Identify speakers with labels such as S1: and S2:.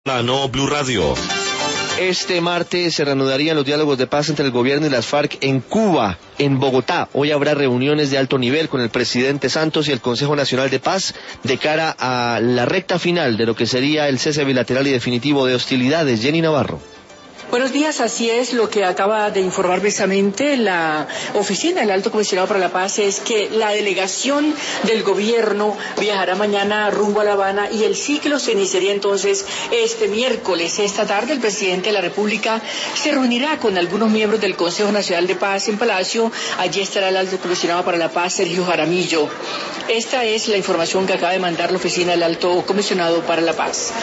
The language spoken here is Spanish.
S1: No Blue Radio.
S2: Este martes se reanudarían los diálogos de paz entre el gobierno y las FARC en Cuba, en Bogotá. Hoy habrá reuniones de alto nivel con el presidente Santos y el Consejo Nacional de Paz de cara a la recta final de lo que sería el cese bilateral y definitivo de hostilidades. Jenny Navarro.
S3: Buenos días, así es lo que acaba de informar precisamente la oficina del Alto Comisionado para la Paz, es que la delegación del gobierno viajará mañana rumbo a La Habana y el ciclo se iniciaría entonces este miércoles. Esta tarde el presidente de la República se reunirá con algunos miembros del Consejo Nacional de Paz en Palacio. Allí estará el Alto Comisionado para la Paz, Sergio Jaramillo. Esta es la información que acaba de mandar la oficina del Alto Comisionado para la Paz.